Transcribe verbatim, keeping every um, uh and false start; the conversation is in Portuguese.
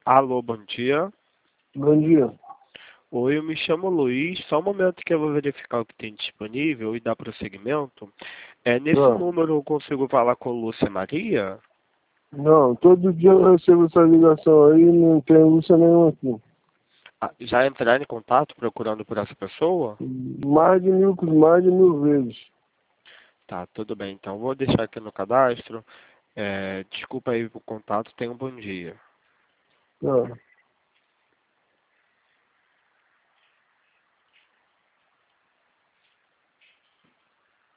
Alô, bom dia. Bom dia. Oi, eu me chamo Luiz. Só um momento que eu vou verificar o que tem disponível e dar prosseguimento. É, nesse Ah, número eu consigo falar com Lúcia Maria? não, todo dia eu recebo essa ligação aí e não tem lúcia nenhuma aqui. Ah, já entraram em contato procurando por essa pessoa? Mais de mil, mais de mil vezes. Tá, tudo bem. Então vou deixar aqui no cadastro. É, desculpa aí o contato. Tenha um bom dia. Ah.